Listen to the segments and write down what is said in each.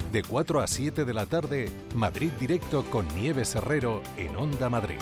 De 4 a 7 de la tarde, Madrid Directo con Nieves Herrero en Onda Madrid.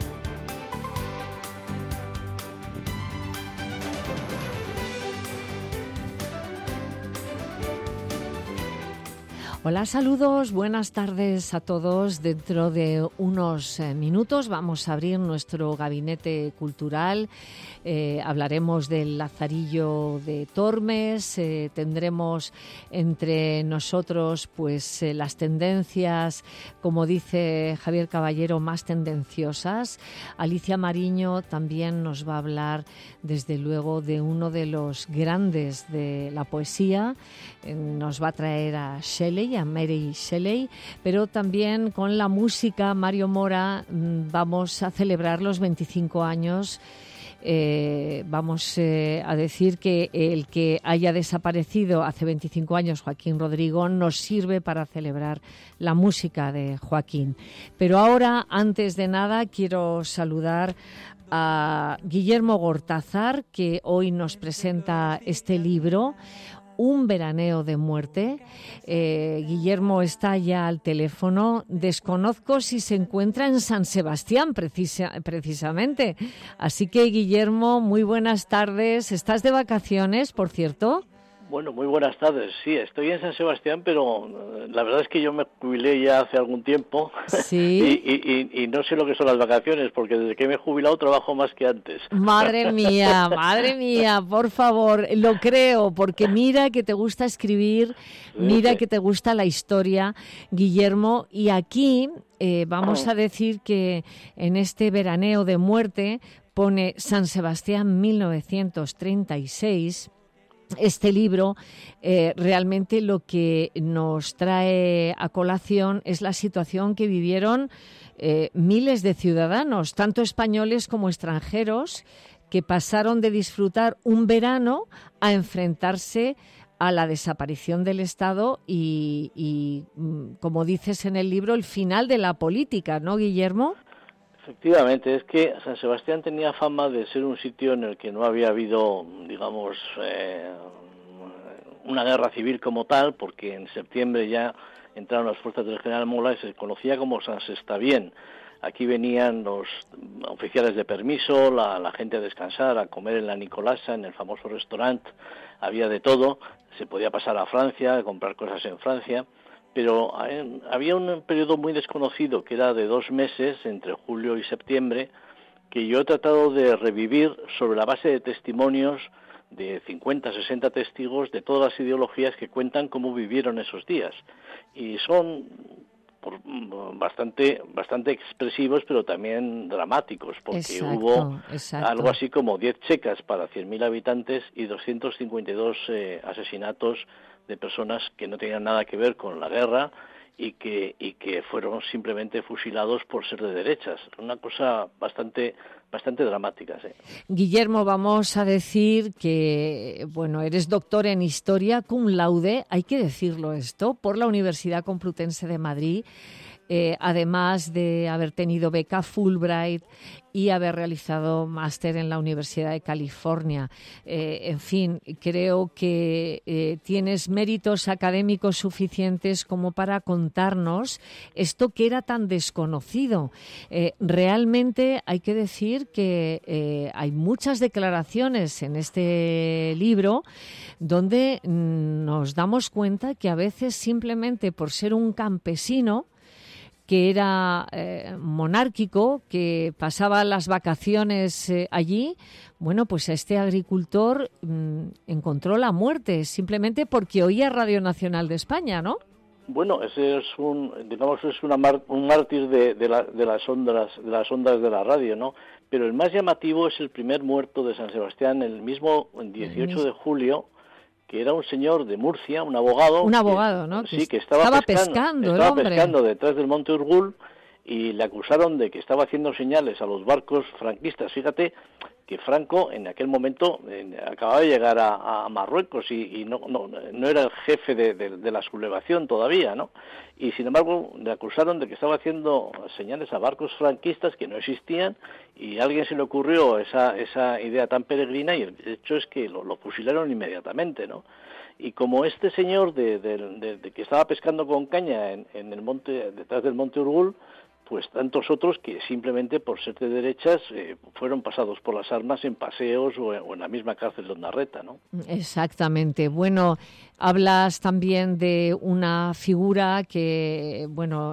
Hola, saludos, buenas tardes a todos. Dentro de unos minutos vamos a abrir nuestro gabinete cultural. Hablaremos del Lazarillo de Tormes. Tendremos entre nosotros pues las tendencias, como dice Javier Caballero, más tendenciosas. Alicia Mariño también nos va a hablar, desde luego, de uno de los grandes de la poesía. Nos va a traer a Shelley, a Mary Shelley, pero también con la música. Mario Mora, vamos a celebrar los 25 años. Vamos a decir que el que haya desaparecido hace 25 años Joaquín Rodrigo nos sirve para celebrar la música de Joaquín. Pero ahora, antes de nada, quiero saludar a Guillermo Gortázar, que hoy nos presenta este libro, Un veraneo de muerte. Guillermo está ya al teléfono. Desconozco si se encuentra en San Sebastián precisamente. Así que, Guillermo, muy buenas tardes. ¿Estás de vacaciones, por cierto? Bueno, muy buenas tardes. Sí, estoy en San Sebastián, pero la verdad es que yo me jubilé ya hace algún tiempo. Sí. y no sé lo que son las vacaciones, porque desde que me he jubilado trabajo más que antes. Madre mía, por favor, lo creo, porque mira que te gusta escribir, mira que te gusta la historia, Guillermo, y aquí vamos a decir que en este veraneo de muerte pone San Sebastián 1936. Este libro realmente lo que nos trae a colación es la situación que vivieron miles de ciudadanos, tanto españoles como extranjeros, que pasaron de disfrutar un verano a enfrentarse a la desaparición del Estado y, como dices en el libro, el final de la política, ¿no, Guillermo? Efectivamente, es que San Sebastián tenía fama de ser un sitio en el que no había habido, digamos, una guerra civil como tal, porque en septiembre ya entraron las fuerzas del general Mola y se conocía como San Sebastián. Aquí venían los oficiales de permiso, la gente a descansar, a comer en la Nicolasa, en el famoso restaurante, había de todo, se podía pasar a Francia, a comprar cosas en Francia. Pero había un periodo muy desconocido que era de 2 meses, entre julio y septiembre, que yo he tratado de revivir sobre la base de testimonios de 50, 60 testigos de todas las ideologías que cuentan cómo vivieron esos días. Y son bastante expresivos, pero también dramáticos, porque hubo algo así como 10 checas para 100.000 habitantes y 252 asesinatos de personas que no tenían nada que ver con la guerra y que fueron simplemente fusilados por ser de derechas. Una cosa bastante dramática, sí. Guillermo, vamos a decir que, bueno, eres doctor en Historia cum laude, hay que decirlo esto, por la Universidad Complutense de Madrid, además de haber tenido beca Fulbright y haber realizado máster en la Universidad de California. En fin, creo que tienes méritos académicos suficientes como para contarnos esto que era tan desconocido. Realmente hay que decir que hay muchas declaraciones en este libro donde nos damos cuenta que a veces simplemente por ser un campesino que era monárquico, que pasaba las vacaciones allí, bueno, pues este agricultor encontró la muerte simplemente porque oía Radio Nacional de España, ¿no? Bueno, ese es un mártir de las ondas de la radio, ¿no? Pero el más llamativo es el primer muerto de San Sebastián, el mismo 18 de julio, que era un señor de Murcia, un abogado. Un abogado, ¿no? Sí, que estaba pescando detrás del Monte Urgul y le acusaron de que estaba haciendo señales a los barcos franquistas. Fíjate que Franco en aquel momento acababa de llegar a Marruecos y no era el jefe de la sublevación todavía, ¿no? Y sin embargo le acusaron de que estaba haciendo señales a barcos franquistas que no existían y a alguien se le ocurrió esa idea tan peregrina y el hecho es que lo fusilaron inmediatamente, ¿no? Y como este señor de que estaba pescando con caña en el monte, detrás del Monte Urgul, pues tantos otros que simplemente por ser de derechas fueron pasados por las armas en paseos o en la misma cárcel de Ondarreta, ¿no? Exactamente. Bueno, hablas también de una figura que, bueno,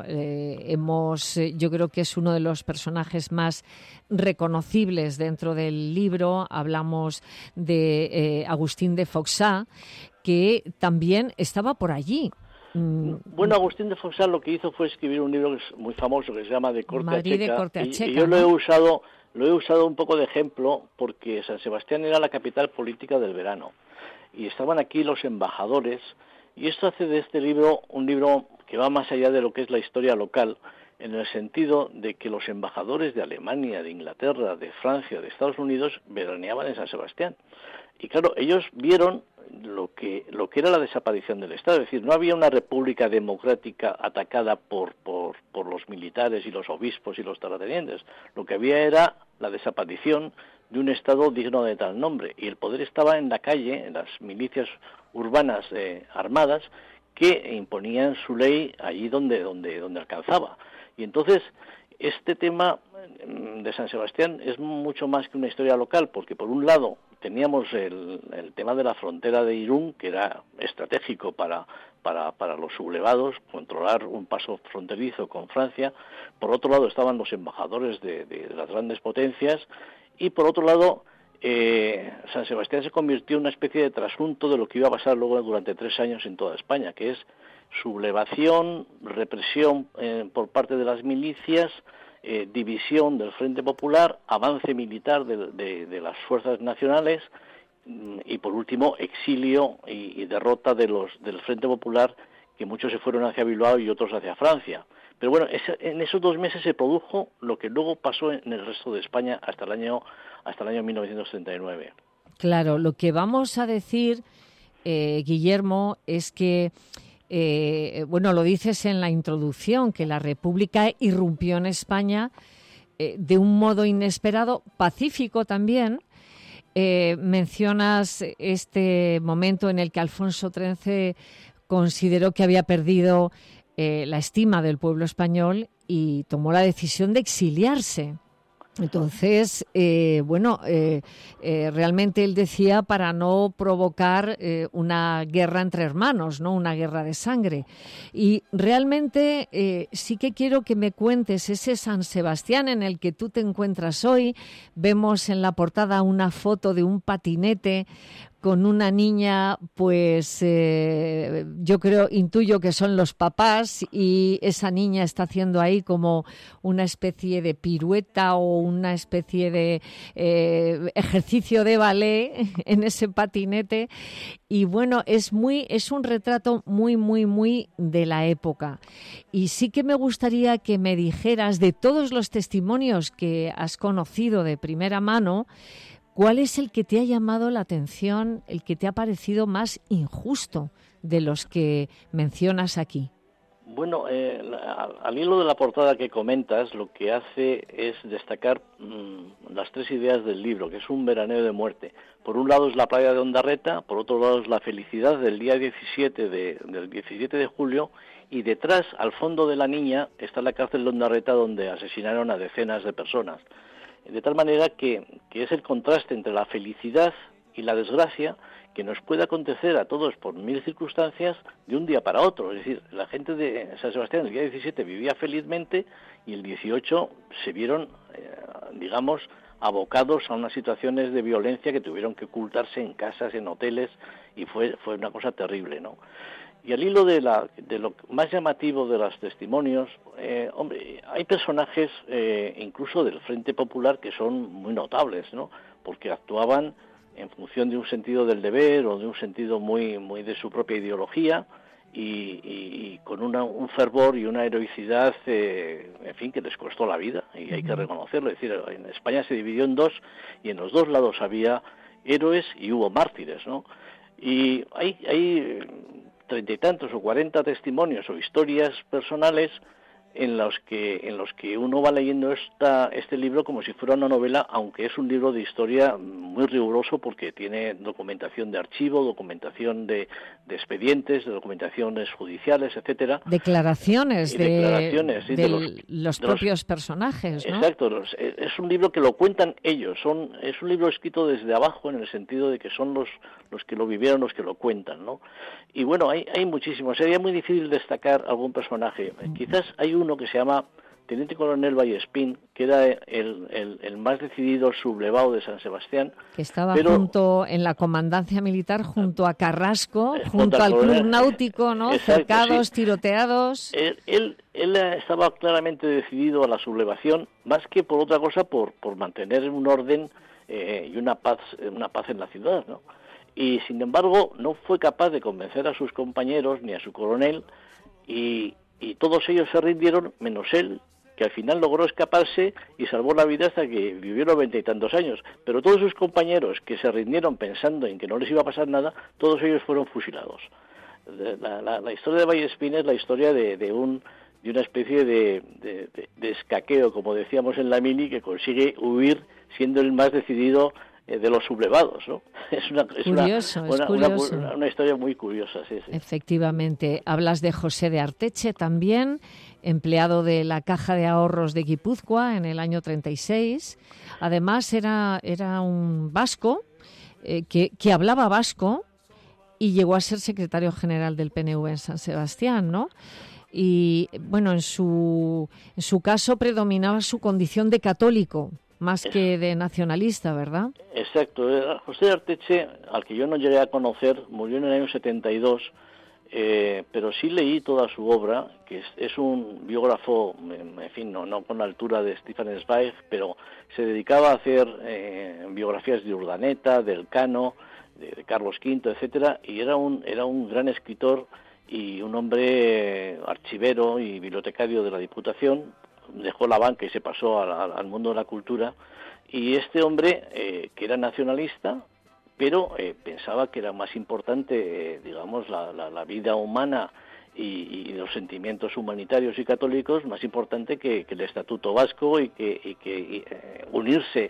yo creo que es uno de los personajes más reconocibles dentro del libro. Hablamos de Agustín de Foxá, que también estaba por allí. Bueno, Agustín de Foxá lo que hizo fue escribir un libro que es muy famoso, que se llama De corte Madrid a checa, de corte a checa, y yo ¿no? lo he usado un poco de ejemplo porque San Sebastián era la capital política del verano y estaban aquí los embajadores, y esto hace de este libro un libro que va más allá de lo que es la historia local, en el sentido de que los embajadores de Alemania, de Inglaterra, de Francia, de Estados Unidos veraneaban en San Sebastián. Y claro, ellos vieron lo que era la desaparición del Estado, es decir, no había una república democrática atacada por los militares y los obispos y los terratenientes, lo que había era la desaparición de un Estado digno de tal nombre, y el poder estaba en la calle, en las milicias urbanas armadas, que imponían su ley allí donde alcanzaba. Y entonces este tema de San Sebastián es mucho más que una historia local, porque por un lado teníamos el tema de la frontera de Irún, que era estratégico para los sublevados, controlar un paso fronterizo con Francia. Por otro lado estaban los embajadores de las grandes potencias, y por otro lado San Sebastián se convirtió en una especie de trasunto de lo que iba a pasar luego durante 3 años en toda España, que es sublevación, represión por parte de las milicias, división del Frente Popular, avance militar de las fuerzas nacionales, y por último exilio y derrota del Frente Popular, que muchos se fueron hacia Bilbao y otros hacia Francia. Pero bueno, en esos 2 meses se produjo lo que luego pasó en el resto de España hasta el año 1939. Claro, lo que vamos a decir, Guillermo, es que bueno, lo dices en la introducción, que la República irrumpió en España de un modo inesperado, pacífico también. Mencionas este momento en el que Alfonso XIII consideró que había perdido la estima del pueblo español y tomó la decisión de exiliarse. Entonces, realmente él decía para no provocar una guerra entre hermanos, ¿no? Una guerra de sangre. Y realmente sí que quiero que me cuentes ese San Sebastián en el que tú te encuentras hoy. Vemos en la portada una foto de un patinete con una niña, pues intuyo que son los papás, y esa niña está haciendo ahí como una especie de pirueta o una especie de ejercicio de ballet en ese patinete. Y bueno, es un retrato muy, muy, muy de la época. Y sí que me gustaría que me dijeras, de todos los testimonios que has conocido de primera mano, ¿cuál es el que te ha llamado la atención, el que te ha parecido más injusto de los que mencionas aquí? Bueno, al hilo de la portada que comentas, lo que hace es destacar las 3 ideas del libro, que es un veraneo de muerte. Por un lado es la playa de Ondarreta, por otro lado es la felicidad del día 17 de julio, y detrás, al fondo de la niña, está la cárcel de Ondarreta, donde asesinaron a decenas de personas. De tal manera que es el contraste entre la felicidad y la desgracia que nos puede acontecer a todos por 1000 circunstancias de un día para otro. Es decir, la gente de San Sebastián el día 17 vivía felizmente y el 18 se vieron, abocados a unas situaciones de violencia que tuvieron que ocultarse en casas, en hoteles, y fue una cosa terrible, ¿no? Y al hilo de lo más llamativo de los testimonios, hay personajes incluso del Frente Popular que son muy notables, ¿no? Porque actuaban en función de un sentido del deber o de un sentido muy, muy de su propia ideología, y con un fervor y una heroicidad, en fin, que les costó la vida, y hay que reconocerlo. Es decir, en España se dividió en 2, y en los 2 lados había héroes y hubo mártires, ¿no? Y hay 30 y tantos o 40 testimonios o historias personales en los que uno va leyendo este libro como si fuera una novela, aunque es un libro de historia muy riguroso porque tiene documentación de archivo, documentación de expedientes, de documentaciones judiciales, etcétera. Declaraciones sí, de los propios personajes, ¿no? Exacto, es un libro que lo cuentan ellos, es un libro escrito desde abajo en el sentido de que son los que lo vivieron, los que lo cuentan, ¿no? Y bueno, hay muchísimos, sería muy difícil destacar algún personaje. Quizás hay uno que se llama Teniente Coronel Vallespín, que era el más decidido sublevado de San Sebastián. Que estaba en la comandancia militar, junto a Carrasco, junto al club náutico, ¿no? Exacto, cercados, sí. Tiroteados. Él estaba claramente decidido a la sublevación, más que por otra cosa, por mantener un orden y una paz en la ciudad, ¿no? Y sin embargo no fue capaz de convencer a sus compañeros ni a su coronel, y todos ellos se rindieron menos él, que al final logró escaparse y salvó la vida hasta que vivió los 20 y tantos años. Pero todos sus compañeros que se rindieron pensando en que no les iba a pasar nada, todos ellos fueron fusilados. La historia de Vallespín es la historia de una especie de escaqueo, como decíamos en la mini, que consigue huir siendo el más decidido de los sublevados, ¿no? Es una historia muy curiosa, sí. Efectivamente. Hablas de José de Arteche también, empleado de la Caja de Ahorros de Guipúzcoa en el año 36. Además era un vasco que hablaba vasco y llegó a ser secretario general del PNV en San Sebastián, ¿no? Y bueno, en su caso predominaba su condición de católico, más que de nacionalista, ¿verdad? Exacto. José de Arteche, al que yo no llegué a conocer, murió en el año 72, pero sí leí toda su obra, que es un biógrafo, en fin, no con la altura de Stefan Zweig, pero se dedicaba a hacer biografías de Urdaneta, de Elcano, de Carlos V, etcétera, y era un gran escritor y un hombre archivero y bibliotecario de la Diputación. Dejó la banca y se pasó al mundo de la cultura, y este hombre que era nacionalista, pero pensaba que era más importante digamos la vida humana y los sentimientos humanitarios y católicos, más importante que el estatuto vasco y que unirse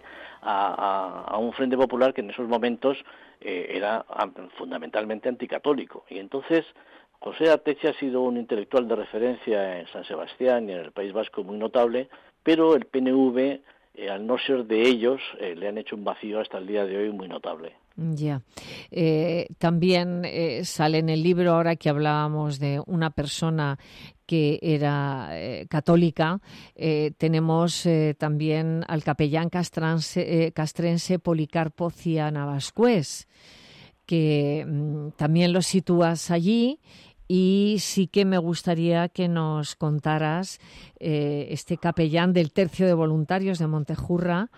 a un frente popular que en esos momentos era fundamentalmente anticatólico. Y entonces José de Arteche ha sido un intelectual de referencia en San Sebastián y en el País Vasco muy notable, pero el PNV, al no ser de ellos, le han hecho un vacío hasta el día de hoy muy notable. Ya. También sale en el libro, ahora que hablábamos de una persona que era católica, tenemos también al capellán castrense Policarpo Cía Navascués, que también lo sitúas allí. Y sí que me gustaría que nos contaras este capellán del Tercio de Voluntarios de Montejurra.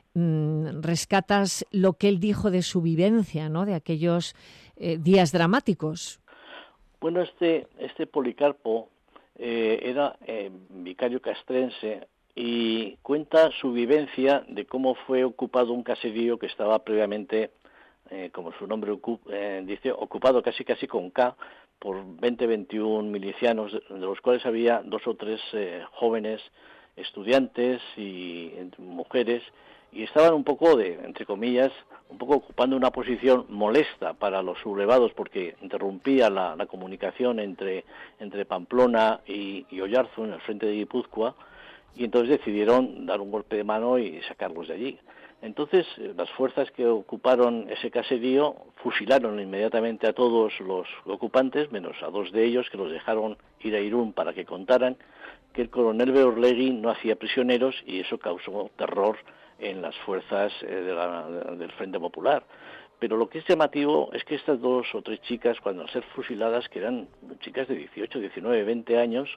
Rescatas lo que él dijo de su vivencia, ¿no? De aquellos días dramáticos. Bueno, este Policarpo era vicario castrense y cuenta su vivencia de cómo fue ocupado un caserío que estaba previamente, como su nombre dice, ocupado casi con K, por 20-21 milicianos, de los cuales había 2 o 3 jóvenes estudiantes y mujeres, y estaban un poco entre comillas, ocupando una posición molesta para los sublevados, porque interrumpía la comunicación entre Pamplona y Oyarzun, en el frente de Guipúzcoa, y entonces decidieron dar un golpe de mano y sacarlos de allí. Entonces, las fuerzas que ocuparon ese caserío fusilaron inmediatamente a todos los ocupantes, menos a 2 de ellos, que los dejaron ir a Irún para que contaran que el coronel Beorlegui no hacía prisioneros, y eso causó terror en las fuerzas del Frente Popular. Pero lo que es llamativo es que estas 2 o 3 chicas, cuando al ser fusiladas, que eran chicas de 18, 19, 20 años,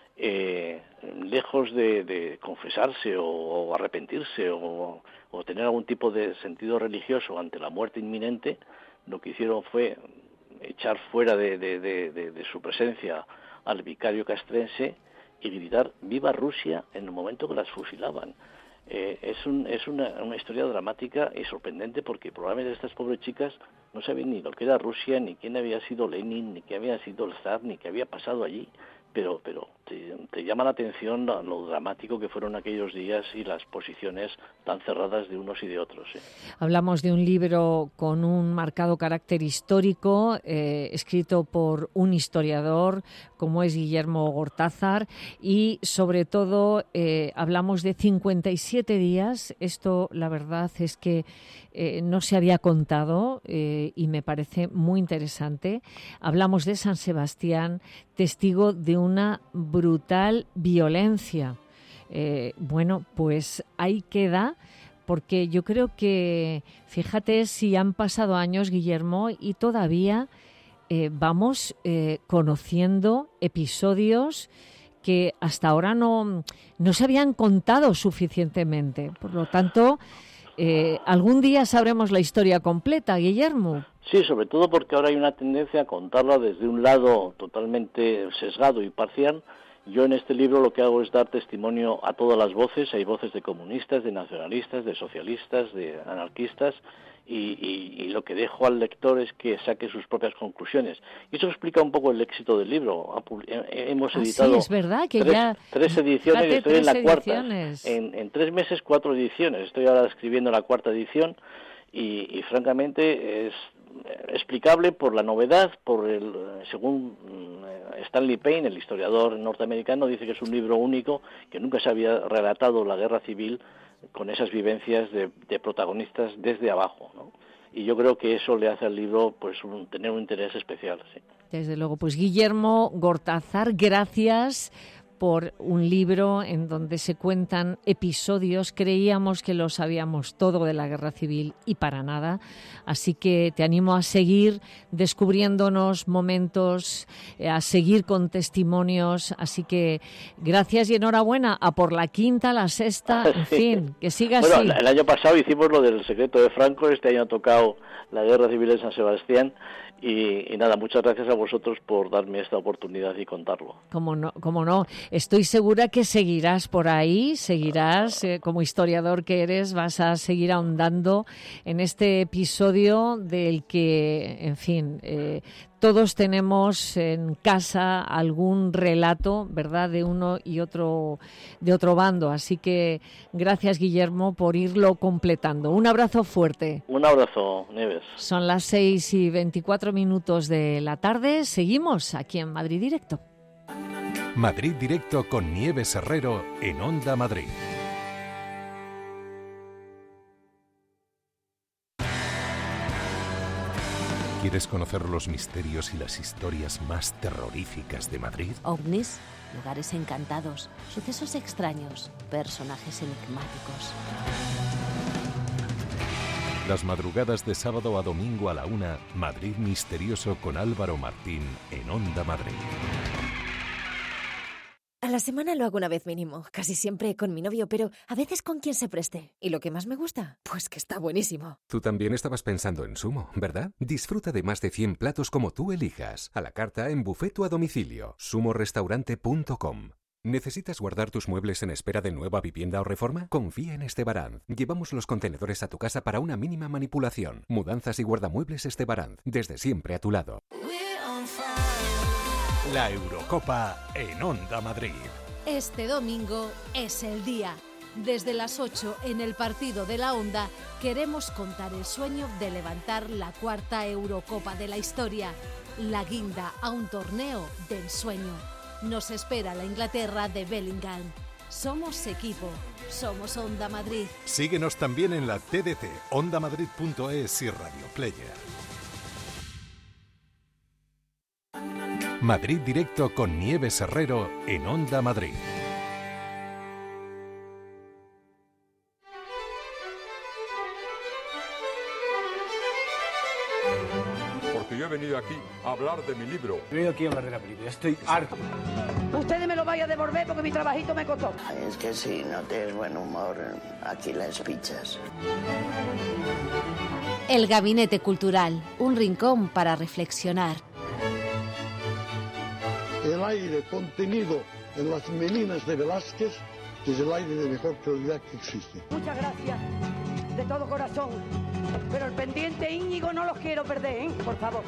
lejos de confesarse o arrepentirse o tener algún tipo de sentido religioso ante la muerte inminente, lo que hicieron fue echar fuera de su presencia al vicario castrense y gritar ¡Viva Rusia! En el momento que las fusilaban. Es una historia dramática y sorprendente, porque probablemente estas pobres chicas no sabían ni lo que era Rusia, ni quién había sido Lenin, ni qué había sido el zar, ni qué había pasado allí, pero te llama la atención lo dramático que fueron aquellos días y las posiciones tan cerradas de unos y de otros. Hablamos de un libro con un marcado carácter histórico, escrito por un historiador como es Guillermo Gortázar, y sobre todo hablamos de 57 días. Esto, la verdad, es que no se había contado y me parece muy interesante. Hablamos de San Sebastián, testigo de una brutal violencia. Bueno, pues ahí queda, porque yo creo que, fíjate si han pasado años, Guillermo, y todavía vamos conociendo episodios que hasta ahora no se habían contado suficientemente. Por lo tanto, algún día sabremos la historia completa, Guillermo. Sí, sobre todo porque ahora hay una tendencia a contarla desde un lado totalmente sesgado y parcial. Yo en este libro lo que hago es dar testimonio a todas las voces. Hay voces de comunistas, de nacionalistas, de socialistas, de anarquistas, y lo que dejo al lector es que saque sus propias conclusiones. Y eso explica un poco el éxito del libro. Hemos editado es verdad que tres ediciones, y estoy en la cuarta. En 3 meses, 4 ediciones. Estoy ahora escribiendo la 4ª edición y francamente es explicable por la novedad, según Stanley Payne, el historiador norteamericano, dice que es un libro único, que nunca se había relatado la guerra civil con esas vivencias de protagonistas desde abajo, ¿no? Y yo creo que eso le hace al libro pues tener un interés especial. Sí. Desde luego. Pues Guillermo Gortázar, gracias por un libro en donde se cuentan episodios. Creíamos que lo sabíamos todo de la guerra civil y para nada. Así que te animo a seguir descubriéndonos momentos, a seguir con testimonios. Así que gracias y enhorabuena a por la 5ª, la 6ª, en fin, que siga así. Bueno, el año pasado hicimos lo del secreto de Franco, este año ha tocado la guerra civil en San Sebastián. Y nada, muchas gracias a vosotros por darme esta oportunidad y contarlo. Cómo no. Estoy segura que seguirás por ahí, como historiador que eres, vas a seguir ahondando en este episodio del que, en fin, todos tenemos en casa algún relato, ¿verdad?, de uno y otro, de otro bando. Así que gracias, Guillermo, por irlo completando. Un abrazo fuerte. Un abrazo, Nieves. Son las 6:24 de la tarde. Seguimos aquí en Madrid Directo. Madrid Directo con Nieves Herrero en Onda Madrid. ¿Quieres conocer los misterios y las historias más terroríficas de Madrid? OVNIs, lugares encantados, sucesos extraños, personajes enigmáticos. Las madrugadas de sábado a domingo a la 1, Madrid Misterioso con Álvaro Martín en Onda Madrid. A la semana lo hago una vez mínimo, casi siempre con mi novio, pero a veces con quien se preste. ¿Y lo que más me gusta? Pues que está buenísimo. Tú también estabas pensando en Sumo, ¿verdad? Disfruta de más de 100 platos como tú elijas, a la carta, en buffet o a domicilio. sumorestaurante.com. ¿Necesitas guardar tus muebles en espera de nueva vivienda o reforma? Confía en Estebaranz. Llevamos los contenedores a tu casa para una mínima manipulación. Mudanzas y guardamuebles Estebaranz, desde siempre a tu lado. La Eurocopa en Onda Madrid. Este domingo es el día. Desde las 8 en el partido de la Onda queremos contar el sueño de levantar la 4ª Eurocopa de la historia, la guinda a un torneo de ensueño. Nos espera la Inglaterra de Bellingham. Somos equipo, somos Onda Madrid. Síguenos también en la TDT, ondamadrid.es y Radio Player. Madrid Directo con Nieves Herrero en Onda Madrid. Porque yo he venido aquí a hablar de mi libro. He venido aquí a hablar de la película, estoy harto. Ustedes me lo vayan a devolver porque mi trabajito me costó. Es que si no tienes buen humor, aquí las pichas. El Gabinete Cultural, un rincón para reflexionar. El aire contenido en las meninas de Velázquez es el aire de mejor calidad que existe. Muchas gracias, de todo corazón. Pero el pendiente Íñigo no los quiero perder, ¿eh? Por favor.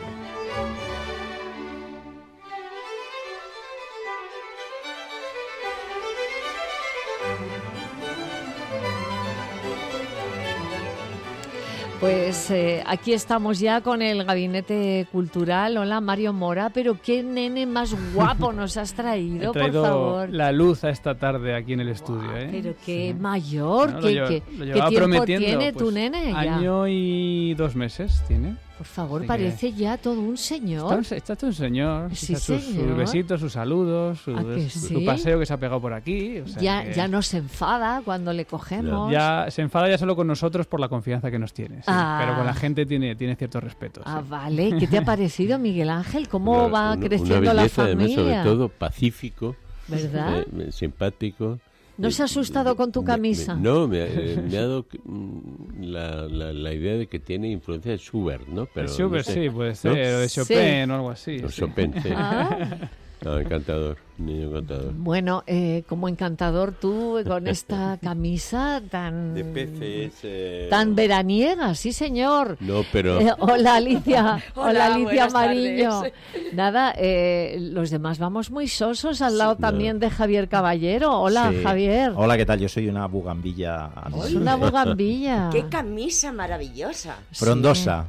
Pues aquí estamos ya con el Gabinete Cultural. Hola, Mario Mora, pero qué nene más guapo nos has traído, He traído por favor. la luz a esta tarde aquí en el estudio. Pero qué mayor, Bueno, ¿qué llevaba tiempo prometiendo, tiene pues, tu nene? Ya. Año y 2 meses tiene. Por favor, Así parece ya todo un señor. Está todo un señor. Sí, O sea, sus señor. besitos, sus saludos, ¿A que sí? su paseo que se ha pegado por aquí. O sea Ya no se enfada cuando le cogemos. Ya se enfada ya solo con nosotros por la confianza que nos tiene. Sí, Ah. pero con la gente tiene cierto respeto. Ah, sí. vale. ¿Qué te ha parecido, Miguel Ángel? ¿Cómo va creciendo una la belleza, familia? además, sobre todo pacífico, ¿Verdad? simpático. ¿No se ha asustado con tu camisa? No, me ha dado la idea de que tiene influencia de Schubert, ¿no? Pero Schubert, no sé, sí, puede ¿no? ser, o de Chopin o algo así. O sí. Chopin, sí. Ah. No, encantador, niño encantador. Bueno, como encantador tú con esta camisa tan... De peces... Tan veraniega, sí señor. No, pero... Hola Alicia, hola Alicia buenas Mariño. tardes. Nada, los demás vamos muy sosos al lado también de Javier Caballero. Hola Sí. Javier. Hola, ¿qué tal? Yo soy una bugambilla. Es una bugambilla. ¡Qué camisa maravillosa! Frondosa.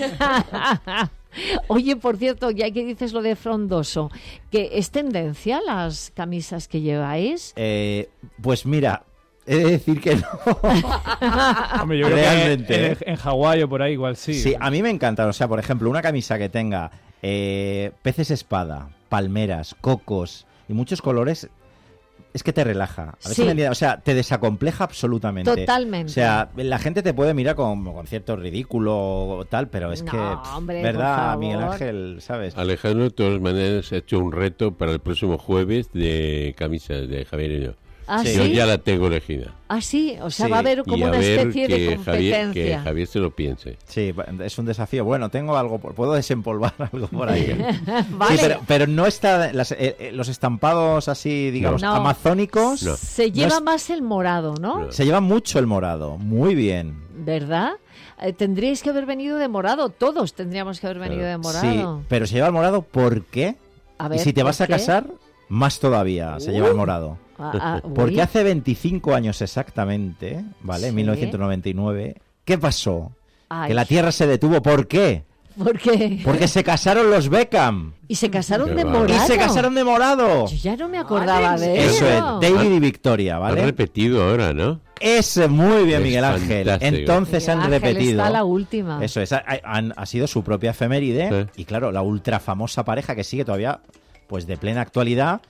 Oye, por cierto, ya que dices lo de frondoso, ¿que es tendencia las camisas que lleváis? Pues mira, he de decir que no. Hombre, yo creo Realmente, que en Hawái o por ahí igual sí. Sí, a mí me encantan. O sea, por ejemplo, una camisa que tenga peces espada, palmeras, cocos y muchos colores, es que te relaja. A ver si me entiendes. O sea, te desacompleja absolutamente. Totalmente. O sea, la gente te puede mirar con cierto ridículo o tal, pero es No, que, hombre, ¿verdad, por Miguel favor. Ángel? ¿Sabes? Alejandro, de todas maneras, ha hecho un reto para el próximo jueves de camisas de Javier y yo. ¿Ah, Yo sí? ya la tengo elegida. Ah, sí, o sea, Sí. va a haber como Y a una ver especie de que competencia. que Javier se lo piense. Sí, es un desafío. Bueno, tengo algo, puedo desempolvar algo por ahí. Vale. Sí, pero no está los estampados así, digamos, No. amazónicos. No. Se lleva más el morado, ¿no? No. Se lleva mucho el morado, muy bien. ¿Verdad? Tendríais que haber venido de morado, todos tendríamos que haber venido de morado. Sí, pero se lleva el morado ¿por qué? A ver, y si te ¿por vas a qué? casar, más todavía se lleva el morado. Uy. Porque hace 25 años exactamente, ¿vale? En Sí. 1999, ¿qué pasó? Ay. Que la Tierra se detuvo. ¿Por qué? ¿Por qué? Porque se casaron los Beckham. Y se casaron Qué de bárbaro. morado. Y se casaron de morado. Yo ya no me acordaba de Eso es, David y Victoria, Han ¿vale? repetido ahora, ¿no? Es muy bien, Es Miguel Ángel. fantástico. Entonces Miguel han Ángel repetido. está la última. Eso es, ha sido su propia efeméride. Y claro, la ultra famosa pareja que sigue todavía, pues de plena actualidad,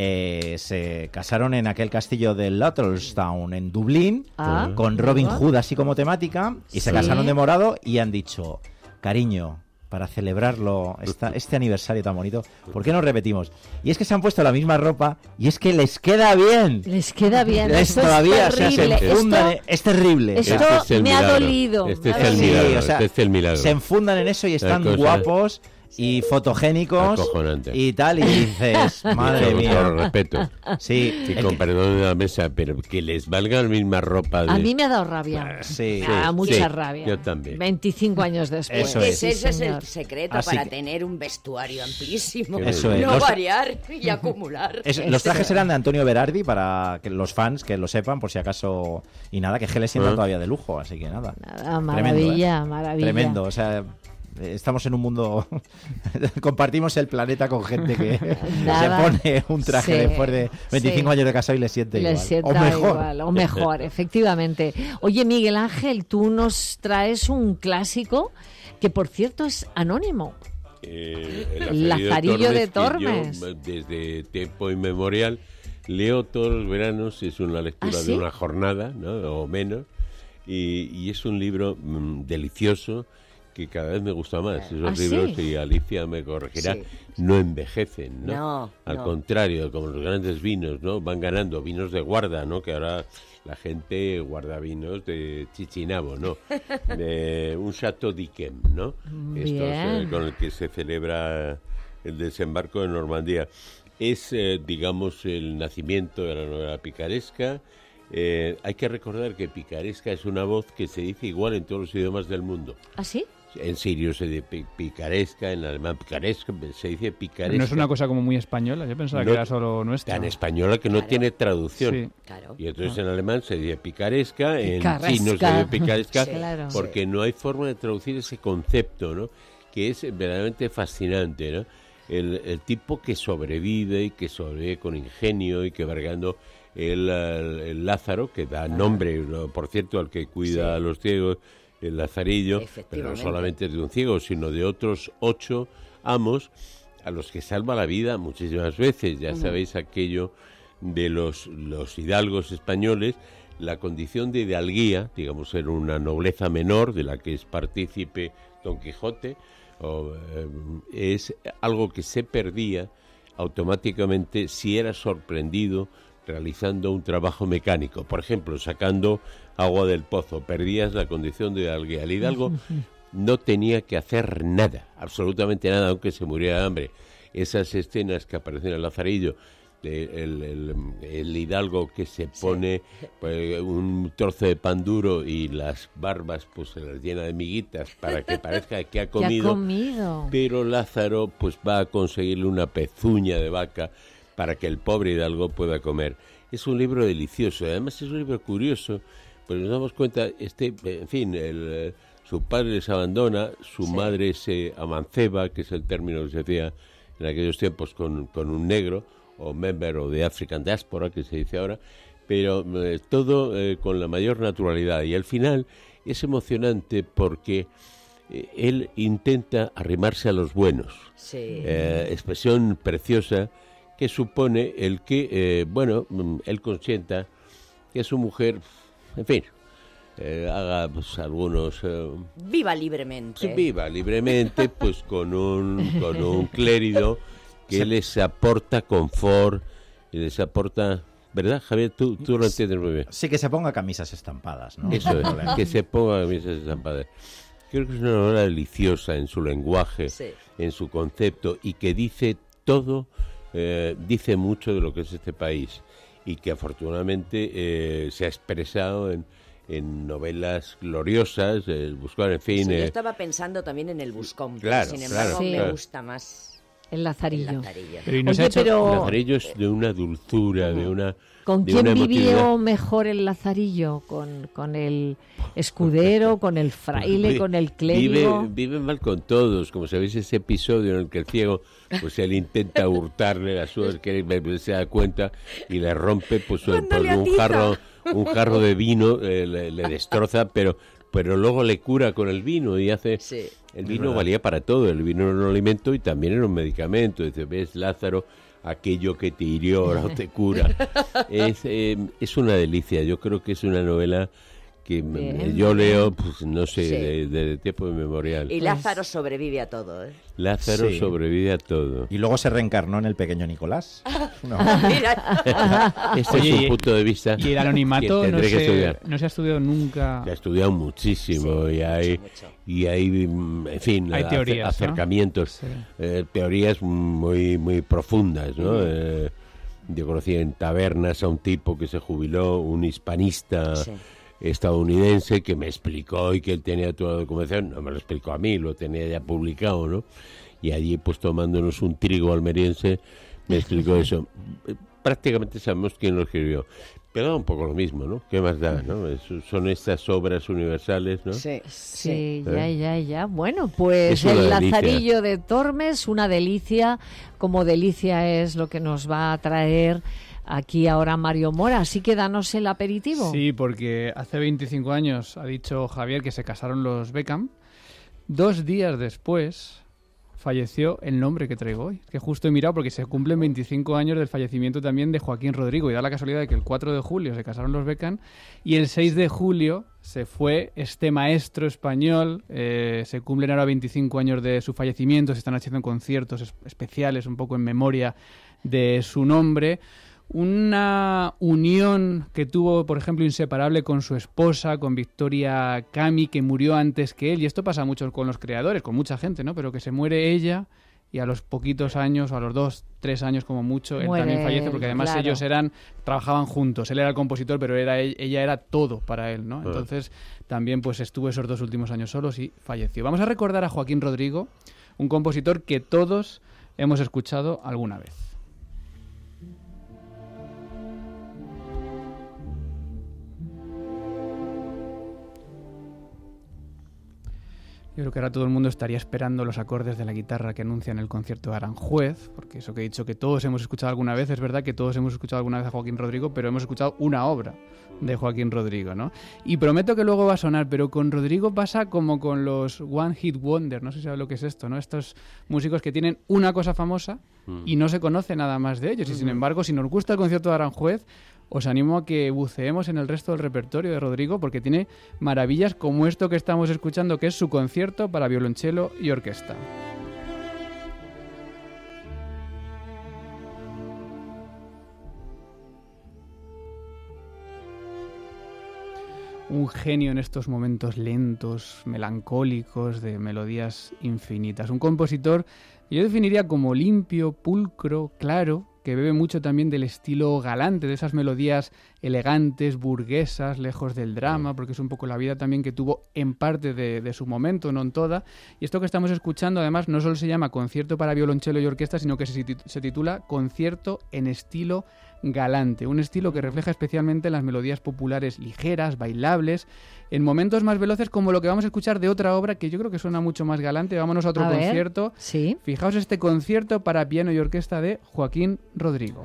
se casaron en aquel castillo de Luthorstown, en Dublín, Ah. con Robin Hood así como temática, y se Sí. casaron de morado y han dicho, cariño, para celebrarlo, este aniversario tan bonito, ¿por qué no repetimos? Y es que se han puesto la misma ropa y es que les queda bien. Les queda bien. Es Esto todavía, es o sea, terrible. se enfundan, Esto- es terrible. Esto Este es el me ha milagro. dolido. Este es me ha el dolido. milagro. o sea, Este es el milagro. se enfundan en eso y están cosa- guapos y fotogénicos Acojonante. y tal, y dices, madre Con mía. todo respeto. Sí, Y con perdón de la mesa, pero que les valga la misma ropa de... A mí me ha dado rabia. Sí. Me da mucha sí, rabia. yo también. 25 años después. Eso es. Sí, Ese es señor. el secreto Así para que- tener un vestuario amplísimo. Eso es. No Los- variar y acumular. Los trajes eran de Antonio Berardi para que los fans que lo sepan, por si acaso. Y nada, que es que les sientan todavía de lujo, así que nada. Nada, maravilla, maravilla. Tremendo, o sea. Estamos en un mundo, compartimos el planeta con gente que Nada. se pone un traje Sí, después de 25 sí. años de casado y le siente Les igual. sienta O mejor. igual, o mejor, efectivamente. Oye, Miguel Ángel, tú nos traes un clásico que, por cierto, es anónimo. El Lazarillo de que yo, Tormes. desde tiempo inmemorial leo todos los veranos, es una lectura ¿Ah, sí? de una jornada, ¿no? O menos, y es un libro delicioso que cada vez me gusta más. Esos ¿Ah, libros, sí? y Alicia me corregirá, Sí. no envejecen, ¿no? No, Al no. contrario, como los grandes vinos, ¿no? Van ganando vinos de guarda, ¿no? Que ahora la gente guarda vinos de Chichinabo, ¿no? De un Chateau d'Yquem, ¿no? Bien. Con el que se celebra el desembarco de Normandía. Es, digamos, el nacimiento de la novela picaresca Hay que recordar que picaresca es una voz que se dice igual en todos los idiomas del mundo. ¿Ah, sí? En sirio se dice picaresca, en alemán picaresca, se dice picaresca. No es una cosa como muy española, yo pensaba que era solo nuestra. Tan española que no tiene traducción. Sí. Claro. Y entonces en alemán se dice picaresca, en chino se dice picaresca, claro. porque no hay forma de traducir ese concepto, ¿no? Que es verdaderamente fascinante, ¿no? El tipo que sobrevive y que sobrevive con ingenio y que vergando el Lázaro, que da nombre, por cierto, al que cuida a los ciegos, el Lazarillo, pero no solamente de un ciego, sino de otros 8 amos a los que salva la vida muchísimas veces. Ya sabéis aquello de los hidalgos españoles, la condición de hidalguía, digamos, era una nobleza menor de la que es partícipe Don Quijote, es algo que se perdía automáticamente si era sorprendido realizando un trabajo mecánico, por ejemplo, sacando agua del pozo. Perdías la condición de hidalguía. El hidalgo no tenía que hacer nada, absolutamente nada, aunque se muriera de hambre. Esas escenas que aparecen en el Lazarillo, el hidalgo que se pone pues, un trozo de pan duro y las barbas pues se las llena de miguitas para que parezca que ha comido, pero Lázaro pues va a conseguirle una pezuña de vaca para que el pobre hidalgo pueda comer. Es un libro delicioso, además es un libro curioso, pues nos damos cuenta, en fin, su padre les abandona, su madre se amanceba, que es el término que se hacía en aquellos tiempos con un negro, o member o de African Diaspora, que se dice ahora, pero todo con la mayor naturalidad. Y al final es emocionante porque él intenta arrimarse a los buenos. Sí. Expresión preciosa que supone el que, él consienta que su mujer, en fin, haga pues, algunos... viva libremente. Sí, viva libremente, pues con un clérigo que les aporta confort y les aporta... ¿Verdad, Javier? Tú lo entiendes muy bien. Sí, que se ponga camisas estampadas, ¿no? Eso es, que se ponga camisas estampadas. Creo que es una novela deliciosa en su lenguaje, en su concepto, y que dice todo... dice mucho de lo que es este país y que afortunadamente se ha expresado en novelas gloriosas, el Buscón, en fin. Sí, yo estaba pensando también en el Buscón, claro, sin embargo me gusta más el Lazarillo. Pero el Lazarillo es de una dulzura, de una... ¿Con quién vivió mejor el Lazarillo? ¿Con el escudero, con el fraile, con el clérigo? Vive mal con todos. Como sabéis, ese episodio en el que el ciego, pues él intenta hurtarle las uvas, que se da cuenta y le rompe pues un jarro de vino, le destroza, pero luego le cura con el vino y hace... Sí. El vino valía para todo, el vino era un alimento y también era un medicamento. Dice, ves, Lázaro, aquello que te hirió ahora te cura. Es una delicia, yo creo que es una novela que yo leo, pues no sé, de tiempo inmemorial. Y Lázaro sobrevive a todo, ¿eh? Lázaro sobrevive a todo. Y luego se reencarnó en el pequeño Nicolás. No. Este es un punto de vista. Y el anonimato no se ha estudiado nunca. Se ha estudiado muchísimo y hay, en fin, hay teorías, acercamientos, teorías muy, muy profundas, ¿no? Yo conocí en tabernas a un tipo que se jubiló, un hispanista estadounidense que me explicó y que él tenía toda la documentación, no me lo explicó a mí, lo tenía ya publicado, ¿no? Y allí, pues tomándonos un trigo almeriense, me explicó eso. Prácticamente sabemos quién lo escribió. Pero da un poco lo mismo, ¿no? ¿Qué más da, no? Son estas obras universales, ¿no? Sí, ya. Bueno, pues el Lazarillo de Tormes, una delicia, como delicia es lo que nos va a traer aquí ahora Mario Mora. Así que danos el aperitivo. Sí, porque hace 25 años ha dicho Javier que se casaron los Beckham. 2 días después falleció el nombre que traigo hoy. Que justo he mirado porque se cumplen 25 años del fallecimiento también de Joaquín Rodrigo. Y da la casualidad de que el 4 de julio se casaron los Beckham y el 6 de julio se fue este maestro español. Se cumplen ahora 25 años de su fallecimiento. Se están haciendo conciertos especiales un poco en memoria de su nombre. Una unión que tuvo, por ejemplo, inseparable con su esposa, con Victoria Cami, que murió antes que él. Y esto pasa mucho con los creadores, con mucha gente, ¿no? Pero que se muere ella y a los poquitos años, o a los 2-3 años como mucho, él Muere, también fallece, porque además claro. ellos trabajaban juntos. Él era el compositor, pero ella era todo para él, ¿no? Entonces también pues estuvo esos 2 últimos años solos y falleció. Vamos a recordar a Joaquín Rodrigo, un compositor que todos hemos escuchado alguna vez. Yo creo que ahora todo el mundo estaría esperando los acordes de la guitarra que anuncian el concierto de Aranjuez, porque eso que he dicho que todos hemos escuchado alguna vez, es verdad que todos hemos escuchado alguna vez a Joaquín Rodrigo, pero hemos escuchado una obra de Joaquín Rodrigo, ¿no? Y prometo que luego va a sonar, pero con Rodrigo pasa como con los One Hit Wonder, no sé si sabes lo que es esto, ¿no? Estos músicos que tienen una cosa famosa y no se conoce nada más de ellos, y sin embargo, si nos gusta el concierto de Aranjuez, os animo a que buceemos en el resto del repertorio de Rodrigo, porque tiene maravillas como esto que estamos escuchando, que es su concierto para violonchelo y orquesta. Un genio en estos momentos lentos, melancólicos, de melodías infinitas. Un compositor que yo definiría como limpio, pulcro, claro, que bebe mucho también del estilo galante, de esas melodías elegantes, burguesas, lejos del drama, porque es un poco la vida también que tuvo en parte de su momento, no en toda. Y esto que estamos escuchando, además, no solo se llama Concierto para violonchelo y orquesta, sino que se titula Concierto en estilo galante, un estilo que refleja especialmente las melodías populares ligeras, bailables, en momentos más veloces, como lo que vamos a escuchar de otra obra que yo creo que suena mucho más galante. Vámonos a otro concierto. Sí. Fijaos este concierto para piano y orquesta de Joaquín Rodrigo.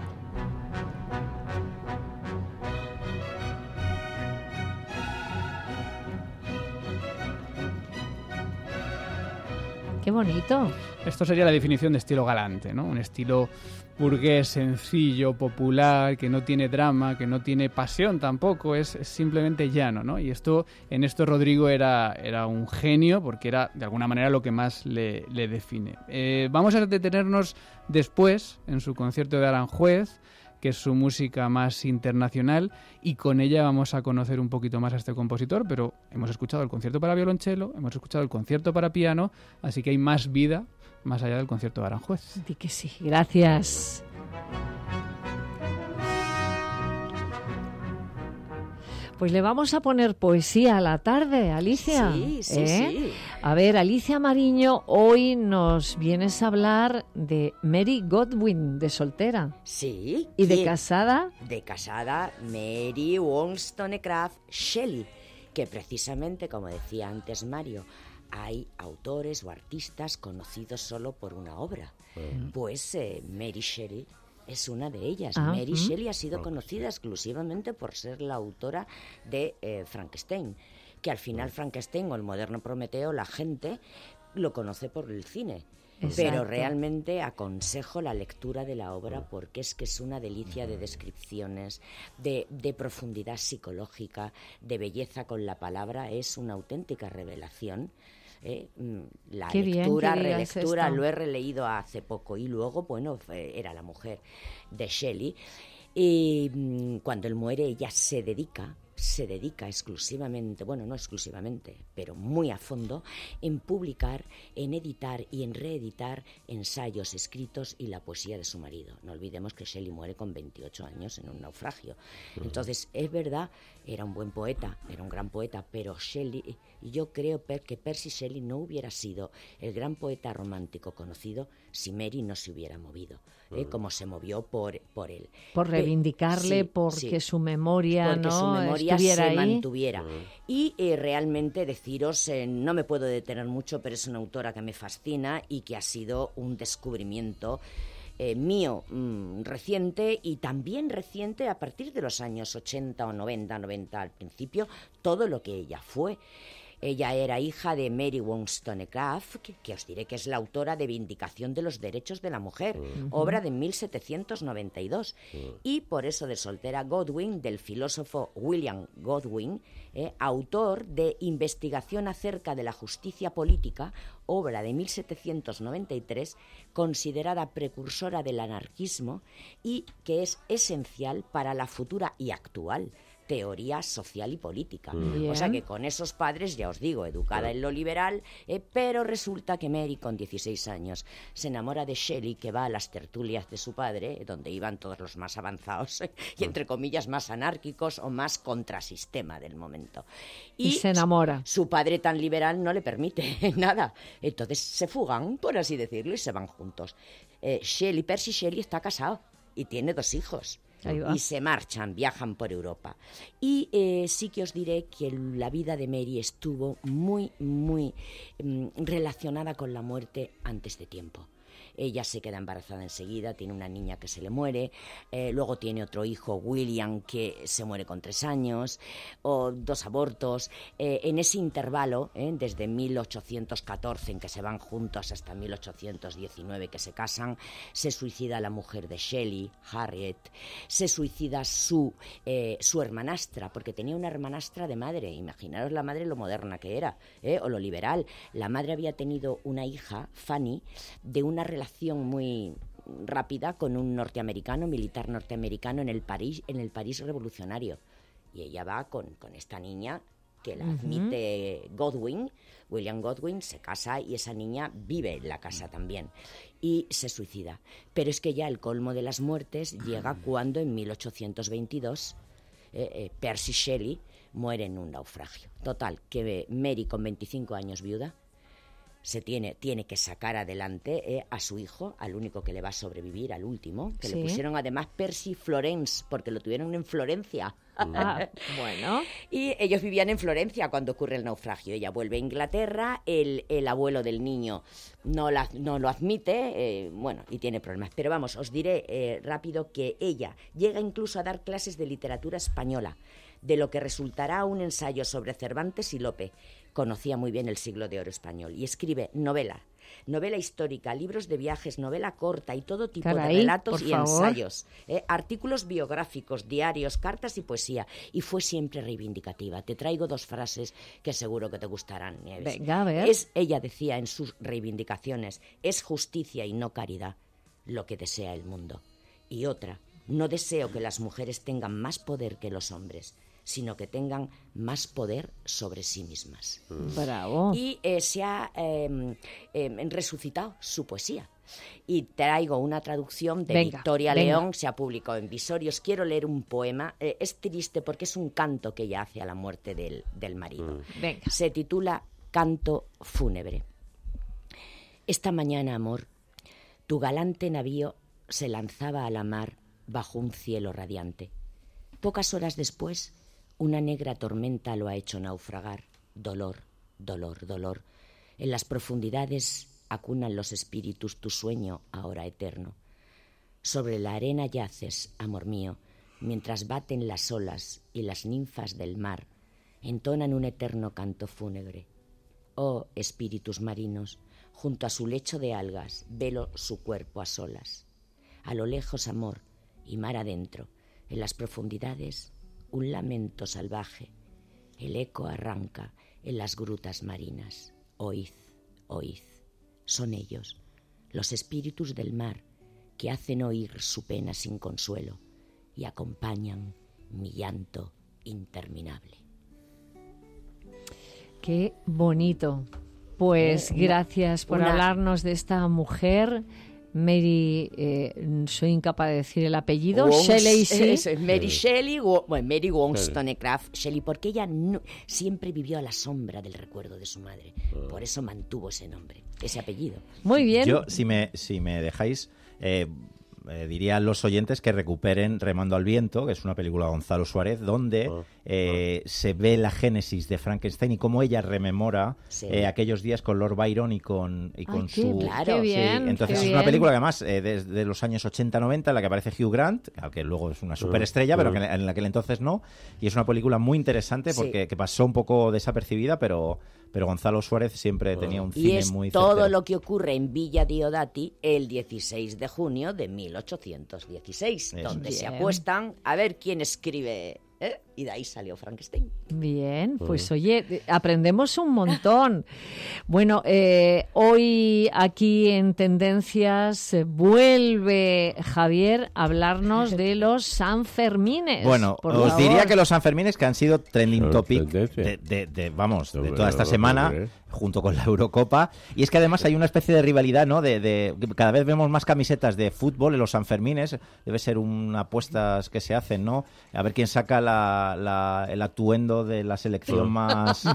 ¡Qué bonito! Esto sería la definición de estilo galante, ¿no? Un estilo burgués, sencillo, popular, que no tiene drama, que no tiene pasión tampoco, es simplemente llano, ¿no? Y en esto Rodrigo era un genio, porque era de alguna manera lo que más le define. Vamos a detenernos después en su concierto de Aranjuez, que es su música más internacional, y con ella vamos a conocer un poquito más a este compositor, pero hemos escuchado el concierto para violonchelo, hemos escuchado el concierto para piano, así que hay más vida más allá del concierto de Aranjuez. Di que sí, gracias. Pues le vamos a poner poesía a la tarde, Alicia. Sí, sí. A ver, Alicia Mariño, hoy nos vienes a hablar de Mary Godwin, de soltera. Sí. ¿Y de casada? De casada, Mary Wollstonecraft Shelley, que precisamente, como decía antes Mario, hay autores o artistas conocidos solo por una obra. Pues Mary Shelley es una de ellas. Mary Shelley ha sido conocida exclusivamente por ser la autora de Frankenstein, que al final Frankenstein o el moderno Prometeo la gente lo conoce por el cine. Exacto. Pero realmente aconsejo la lectura de la obra, porque es que es una delicia de descripciones, de profundidad psicológica, de belleza con la palabra. Es una auténtica revelación. La Qué lectura, bien que relectura, esto. lo he releído hace poco, y luego, bueno, era la mujer de Shelley, y cuando él muere ella se dedica exclusivamente, bueno, no exclusivamente, pero muy a fondo, en publicar, en editar y en reeditar ensayos escritos y la poesía de su marido. No olvidemos que Shelley muere con 28 años en un naufragio. Entonces, es verdad, era un buen poeta, era un gran poeta, pero Shelley, yo creo que Percy Shelley no hubiera sido el gran poeta romántico conocido si Mary no se hubiera movido, como se movió por él. Por reivindicarle, Sí, porque sí. su memoria, Porque ¿no?, su memoria estuviera se ahí. mantuviera. Y realmente deciros, no me puedo detener mucho, pero es una autora que me fascina y que ha sido un descubrimiento mío reciente, y también reciente a partir de los años 80 o 90 al principio, todo lo que ella fue. Ella era hija de Mary Wollstonecraft, que os diré que es la autora de Vindicación de los Derechos de la Mujer, obra de 1792. Y por eso de soltera Godwin, del filósofo William Godwin, autor de Investigación acerca de la justicia política, obra de 1793, considerada precursora del anarquismo y que es esencial para la futura y actual teoría social y política. Bien. O sea que con esos padres, ya os digo, educada en lo liberal, pero resulta que Mary, con 16 años, se enamora de Shelley, que va a las tertulias de su padre, donde iban todos los más avanzados y, entre comillas, más anárquicos o más contrasistema del momento. Y se enamora. Su padre, tan liberal, no le permite nada. Entonces se fugan, por así decirlo, y se van juntos. Percy Shelley está casado y tiene 2 hijos. Y se marchan, viajan por Europa. Y sí que os diré que la vida de Mary estuvo muy, muy relacionada con la muerte antes de tiempo. Ella se queda embarazada enseguida, tiene una niña que se le muere, luego tiene otro hijo, William, que se muere con 3 años, o 2 abortos. En ese intervalo, desde 1814, en que se van juntos, hasta 1819, que se casan, se suicida la mujer de Shelley, Harriet, se suicida su hermanastra, porque tenía una hermanastra de madre. Imaginaros la madre lo moderna que era, o lo liberal. La madre había tenido una hija, Fanny, de una relación muy rápida con un militar norteamericano en el París revolucionario. Y ella va con esta niña que la admite William Godwin, se casa y esa niña vive en la casa también. Y se suicida. Pero es que ya el colmo de las muertes llega cuando en 1822 Percy Shelley muere en un naufragio. Total, que Mary, con 25 años viuda, tiene que sacar adelante a su hijo, al único que le va a sobrevivir, al último, que le pusieron además Percy Florence, porque lo tuvieron en Florencia. Bueno. Y ellos vivían en Florencia cuando ocurre el naufragio. Ella vuelve a Inglaterra, el abuelo del niño no lo admite, y tiene problemas. Pero vamos, os diré rápido que ella llega incluso a dar clases de literatura española, de lo que resultará un ensayo sobre Cervantes y Lope. Conocía muy bien el siglo de oro español y escribe novela histórica, libros de viajes, novela corta y todo tipo de relatos y ensayos, artículos biográficos, diarios, cartas y poesía. Y fue siempre reivindicativa. Te traigo 2 frases que seguro que te gustarán, Nieves. Venga, a ver. Ella decía en sus reivindicaciones: es justicia y no caridad lo que desea el mundo. Y otra: no deseo que las mujeres tengan más poder que los hombres, sino que tengan más poder sobre sí mismas. Bravo. Y se ha resucitado su poesía. Y traigo una traducción de Victoria León, se ha publicado en Visorios. Quiero leer un poema. Es triste porque es un canto que ella hace a la muerte del marido. Se titula Canto fúnebre. Esta mañana, amor, tu galante navío se lanzaba a la mar bajo un cielo radiante. Pocas horas después, una negra tormenta lo ha hecho naufragar. Dolor, dolor, dolor. En las profundidades acunan los espíritus tu sueño ahora eterno. Sobre la arena yaces, amor mío, mientras baten las olas y las ninfas del mar entonan un eterno canto fúnebre. Oh, espíritus marinos, junto a su lecho de algas velo su cuerpo a solas. A lo lejos, amor, y mar adentro, en las profundidades, un lamento salvaje. El eco arranca en las grutas marinas. Oíd, oíd. Son ellos, los espíritus del mar, que hacen oír su pena sin consuelo y acompañan mi llanto interminable. Qué bonito. Pues gracias por hablarnos de esta mujer. Mary, soy incapaz de decir el apellido. Shelley, sí. Mary Shelley, Mary Wollstonecraft Shelley, porque ella siempre vivió a la sombra del recuerdo de su madre. Por eso mantuvo ese nombre, ese apellido. Muy bien. Yo, si me dejáis, diría a los oyentes que recuperen Remando al viento, que es una película de Gonzalo Suárez, donde se ve la génesis de Frankenstein y cómo ella rememora aquellos días con Lord Byron y con su... Claro. Qué bien, entonces qué es una película que además desde los años 80-90 en la que aparece Hugh Grant, que luego es una superestrella, pero que en aquel entonces no, y es una película muy interesante porque que pasó un poco desapercibida, pero Gonzalo Suárez siempre tenía un cine muy certero. Y es todo lo que ocurre en Villa Diodati el 16 de junio de 1816, donde se apuestan a ver quién escribe... Y de ahí salió Frankenstein. Bien, pues oye, aprendemos un montón. Bueno, hoy aquí en Tendencias vuelve Javier a hablarnos de los Sanfermines. Bueno, os diría que los Sanfermines que han sido trending topic de toda esta semana, junto con la Eurocopa. Y es que además hay una especie de rivalidad, ¿no? Cada vez vemos más camisetas de fútbol en los Sanfermines. Debe ser una apuestas que se hacen, ¿no? A ver quién saca el atuendo de la selección más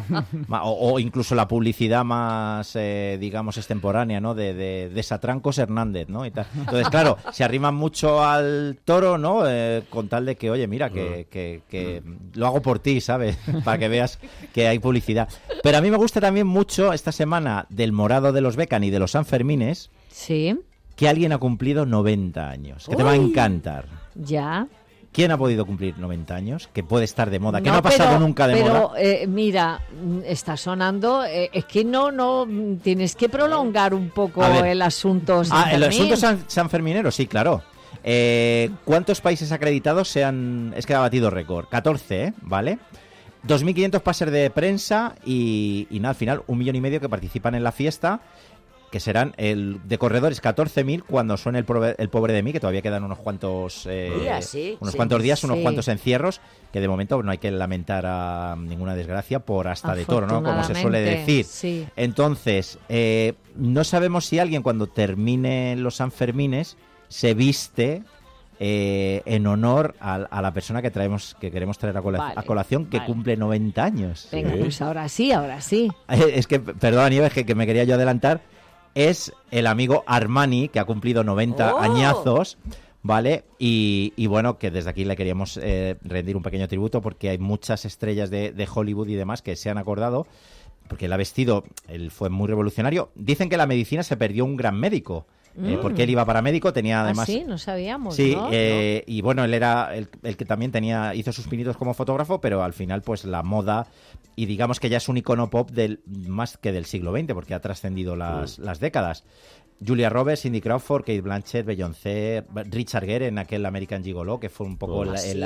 o incluso la publicidad más digamos extemporánea, ¿no? De Satrancos Hernández, ¿no? Y tal. Entonces, claro, se arriman mucho al toro, ¿no? Con tal de que, oye, mira, que lo hago por ti, ¿sabes? Para que veas que hay publicidad. Pero a mí me gusta también mucho esta semana del morado de los Beckham y de los Sanfermines. Sí. Que alguien ha cumplido 90 años. Que te va a encantar. Ya. ¿Quién ha podido cumplir 90 años? Que puede estar de moda, que no ha pasado nunca de moda. Pero, mira, está sonando, es que no tienes que prolongar un poco el asunto Sanfermín. El asunto sanferminero, sí, claro. ¿Cuántos países acreditados es que ha batido récord? 14, ¿vale? 2.500 pases de prensa y nada, al final 1,5 millones que participan en la fiesta, que serán de corredores 14.000 cuando suene el pobre de mí, que todavía quedan unos cuantos días, unos cuantos encierros, que de momento no hay que lamentar a ninguna desgracia por asta de toro, ¿no? Como se suele decir. Sí. Entonces, no sabemos si alguien cuando termine los Sanfermines se viste en honor a la persona que queremos traer a colación, que cumple 90 años. Venga, pues ahora sí. Es que, perdón, Nieves, que me quería yo adelantar. Es el amigo Armani, que ha cumplido 90 añazos, ¿vale? Y bueno, que desde aquí le queríamos rendir un pequeño tributo, porque hay muchas estrellas de Hollywood y demás que se han acordado, porque él ha vestido, él fue muy revolucionario. Dicen que la medicina se perdió un gran médico, porque él iba paramédico, tenía además... sí, no sabíamos, sí, ¿no? Y bueno, él era el que también hizo sus pinitos como fotógrafo, pero al final pues la moda, y digamos que ya es un icono pop más que del siglo XX, porque ha trascendido las décadas. Julia Roberts, Cindy Crawford, Kate Blanchett, Beyoncé, Richard Gere en aquel American Gigolo, que fue un poco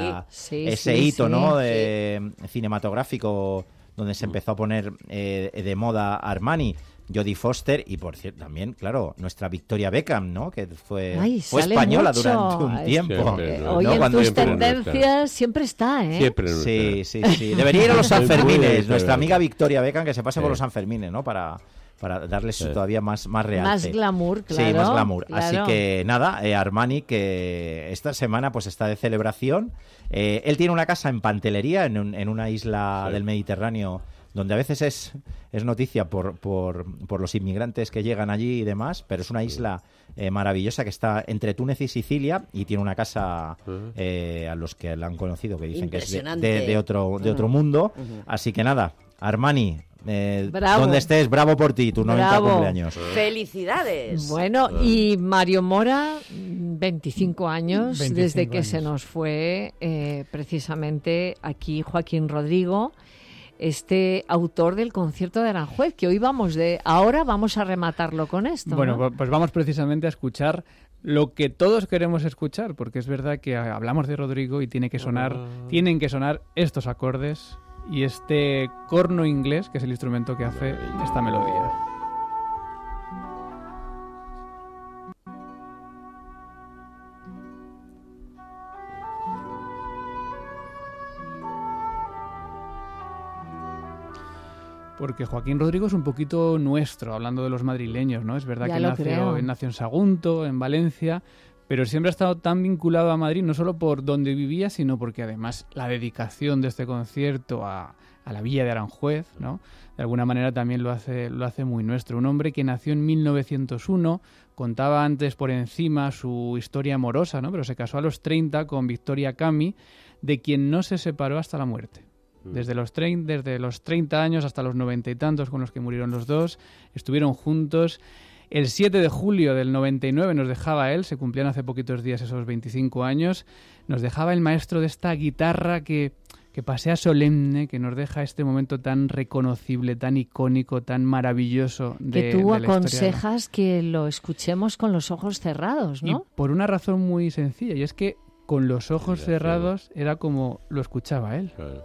ese hito, ¿no? Cinematográfico, donde se empezó a poner de moda Armani. Jodie Foster y, por cierto, también, claro, nuestra Victoria Beckham, ¿no? Que fue española mucho durante un tiempo. Hoy en tus tendencias siempre está, ¿eh? Siempre sí. Debería ir a los Sanfermines, nuestra amiga Victoria Beckham, que se pase por los Sanfermines, ¿no? Para darles todavía más realce. Más glamour, claro. Sí, más glamour. Claro. Así que nada, Armani, que esta semana pues está de celebración. Él tiene una casa en Pantelería, en una isla del Mediterráneo, donde a veces es noticia por los inmigrantes que llegan allí y demás, pero es una isla maravillosa que está entre Túnez y Sicilia, y tiene una casa a los que la han conocido, que dicen que es de otro mundo. Así que nada, Armani, donde estés, bravo por ti, tu 90 cumpleaños. ¡Felicidades! Bueno, y Mario Mora, 25 años desde que se nos fue precisamente aquí Joaquín Rodrigo, autor del concierto de Aranjuez, que ahora vamos a rematarlo con esto. Bueno, ¿no? Pues vamos precisamente a escuchar lo que todos queremos escuchar, porque es verdad que hablamos de Rodrigo y tienen que sonar estos acordes y este corno inglés, que es el instrumento que hace esta melodía. Porque Joaquín Rodrigo es un poquito nuestro, hablando de los madrileños, ¿no? Es verdad que nació en Sagunto, en Valencia, pero siempre ha estado tan vinculado a Madrid, no solo por donde vivía, sino porque además la dedicación de este concierto a la villa de Aranjuez, ¿no? De alguna manera también lo hace muy nuestro. Un hombre que nació en 1901, contaba antes por encima su historia amorosa, ¿no? Pero se casó a los 30 con Victoria Cami, de quien no se separó hasta la muerte. Desde los 30 años hasta los 90 y tantos, con los que murieron los dos, estuvieron juntos. El 7 de julio del 99 nos dejaba él, se cumplían hace poquitos días esos 25 años, nos dejaba el maestro de esta guitarra que pasea solemne, que nos deja este momento tan reconocible, tan icónico, tan maravilloso que tú aconsejas que lo escuchemos con los ojos cerrados, ¿no? Y por una razón muy sencilla, y es que con los ojos cerrados era como lo escuchaba él. Claro.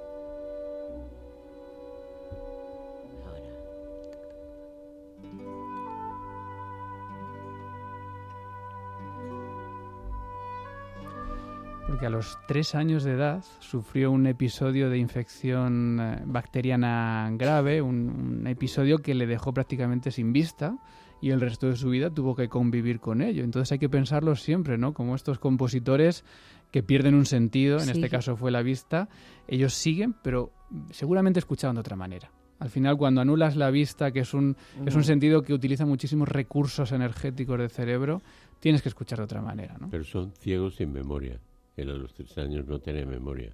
Porque a los 3 años de edad sufrió un episodio de infección bacteriana grave, un episodio que le dejó prácticamente sin vista y el resto de su vida tuvo que convivir con ello. Entonces hay que pensarlo siempre, ¿no? Como estos compositores que pierden un sentido, en este caso fue la vista, ellos siguen, pero seguramente escuchaban de otra manera. Al final, cuando anulas la vista, que es un sentido que utiliza muchísimos recursos energéticos del cerebro, tienes que escuchar de otra manera, ¿no? Pero son ciegos sin memoria. Él a los 3 años no tenía memoria.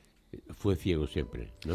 Fue ciego siempre, ¿no?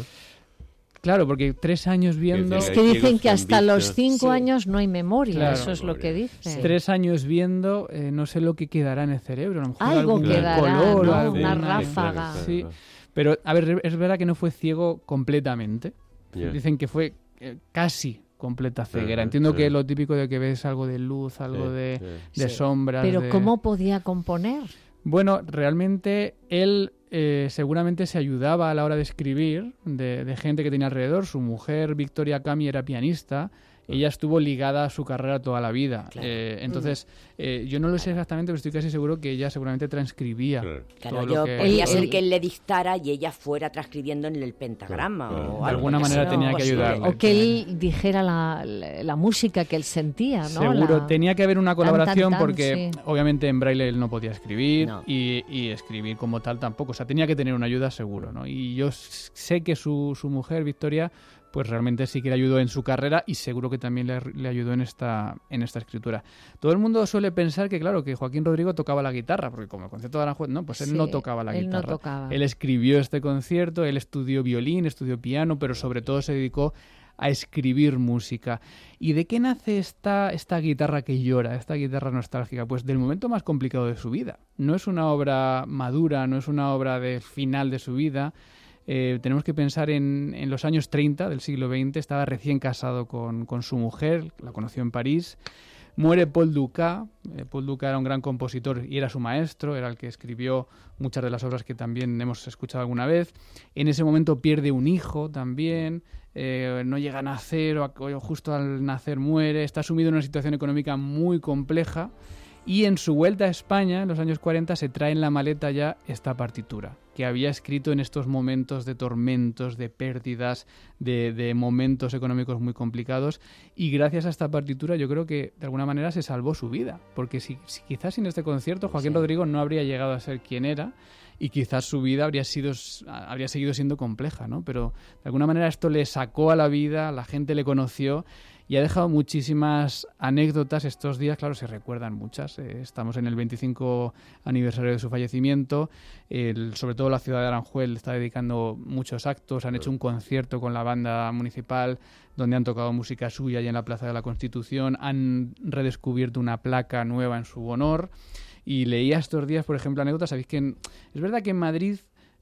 Claro, porque 3 años viendo... Es que dicen que hasta los 5 años no hay memoria, claro, eso es lo que dicen. 3 años viendo, no sé lo que quedará en el cerebro. A lo mejor algo quedará, color, ¿no? Una ráfaga. Sí, pero, a ver, es verdad que no fue ciego completamente. Yeah. Dicen que fue casi completa ceguera. Entiendo que lo típico de que ves algo de luz, algo de sombras. Pero ¿cómo podía componer? Bueno, realmente él seguramente se ayudaba a la hora de escribir de gente que tenía alrededor. Su mujer, Victoria Cami, era pianista. Ella estuvo ligada a su carrera toda la vida. Claro. Entonces, yo no lo sé exactamente, pero estoy casi seguro que ella seguramente transcribía. Claro, podía ser que él le dictara y ella fuera transcribiendo en el pentagrama. O algo. De alguna manera tenía que ayudarle. O que él dijera la música que él sentía, ¿no? Seguro, tenía que haber una colaboración porque obviamente en braille él no podía escribir y escribir como tal tampoco. O sea, tenía que tener una ayuda seguro, ¿no? Y yo sé que su mujer, Victoria, pues realmente sí que le ayudó en su carrera y seguro que también le ayudó en esta escritura. Todo el mundo suele pensar que, claro, que Joaquín Rodrigo tocaba la guitarra, porque como el concierto de Aranjuez, no, pues él no tocaba la guitarra. No tocaba. Él escribió este concierto, él estudió violín, estudió piano, pero sobre todo se dedicó a escribir música. ¿Y de qué nace esta guitarra que llora, esta guitarra nostálgica? Pues del momento más complicado de su vida. No es una obra madura, no es una obra del final de su vida. Tenemos que pensar en los años 30 del siglo XX. Estaba recién casado con su mujer, la conoció en París. Muere Paul Dukas. Paul Dukas era un gran compositor y era su maestro, era el que escribió muchas de las obras que también hemos escuchado alguna vez. En ese momento pierde un hijo también, no llega a nacer o justo al nacer muere. Está sumido en una situación económica muy compleja y en su vuelta a España, en los años 40, se trae en la maleta ya esta partitura que había escrito en estos momentos de tormentos, de pérdidas, de momentos económicos muy complicados, y gracias a esta partitura yo creo que de alguna manera se salvó su vida, porque si quizás sin este concierto Joaquín Rodrigo no habría llegado a ser quien era y quizás su vida habría seguido siendo compleja, ¿no? Pero de alguna manera esto le sacó a la vida, la gente le conoció y ha dejado muchísimas anécdotas. Estos días, claro, se recuerdan muchas. Estamos en el 25 aniversario de su fallecimiento. Sobre todo la ciudad de Aranjuez le está dedicando muchos actos. Han hecho un concierto con la banda municipal donde han tocado música suya y en la Plaza de la Constitución. Han redescubierto una placa nueva en su honor. Y leía estos días, por ejemplo, anécdotas. Sabéis que es verdad que en Madrid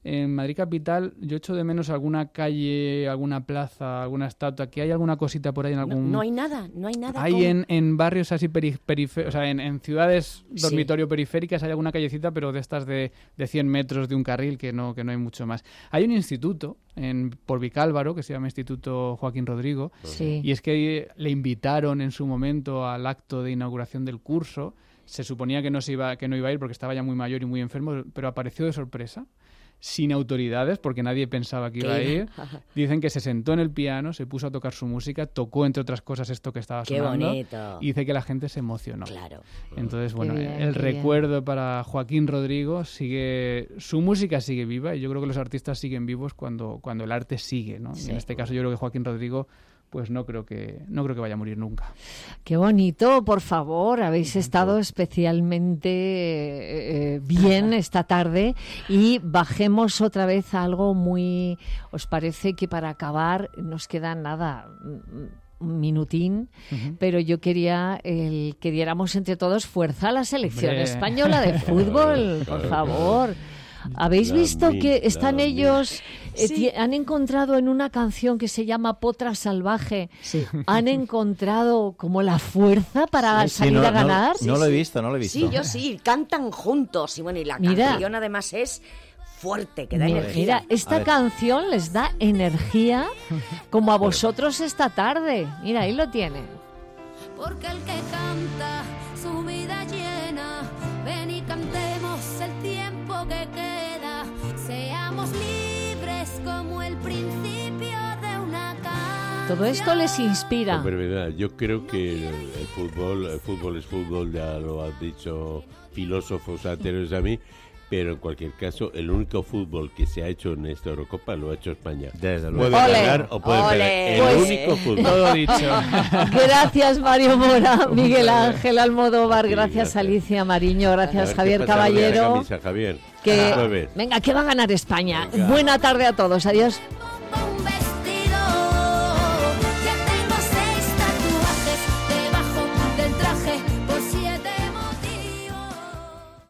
capital, yo echo de menos alguna calle, alguna plaza, alguna estatua, que hay alguna cosita por ahí en algún... No hay nada. Hay en barrios así periféricos, o sea, en ciudades dormitorio periféricas hay alguna callecita, pero de estas de 100 metros de un carril, que no hay mucho más. Hay un instituto por Vicálvaro que se llama Instituto Joaquín Rodrigo, y es que le invitaron en su momento al acto de inauguración del curso. Se suponía que no iba a ir porque estaba ya muy mayor y muy enfermo, pero apareció de sorpresa, sin autoridades, porque nadie pensaba que iba a ir. Dicen que se sentó en el piano, se puso a tocar su música, tocó, entre otras cosas, esto que estaba sonando. ¡Qué bonito! Y dice que la gente se emocionó. Claro. Entonces, bueno, el recuerdo para Joaquín Rodrigo su música sigue viva, y yo creo que los artistas siguen vivos cuando el arte sigue, ¿no? Y en este caso yo creo que Joaquín Rodrigo pues no creo que vaya a morir nunca. Qué bonito, por favor, habéis estado especialmente bien esta tarde, y bajemos otra vez a algo muy... ¿Os parece que para acabar nos queda nada? Un minutín, pero yo quería que diéramos entre todos fuerza a la selección española de fútbol, por favor. ¿Habéis visto que están ellos... Sí. Han encontrado en una canción que se llama Potra Salvaje, han encontrado como la fuerza para salir a ganar? No lo he visto. Sí, yo sí, cantan juntos. Y bueno, y la canción además es fuerte, que da energía. Mira, esta canción les da energía como a vosotros esta tarde. Mira, ahí lo tienen. Porque el que canta su vida llena, ven y cantemos el tiempo que queda, seamos libres como el principio de una canción. Todo esto les inspira. Hombre, verdad, yo creo que el fútbol es fútbol, ya lo han dicho filósofos anteriores a mí, pero en cualquier caso, el único fútbol que se ha hecho en esta Eurocopa lo ha hecho España. Desde luego. Puede ganar o puede perder. El único fútbol. Todo dicho. Gracias, Mario Mora, Miguel Ángel Almodóvar, gracias Alicia Mariño, gracias Javier Caballero. Javier. Venga, que va a ganar España. Buena tarde a todos, adiós.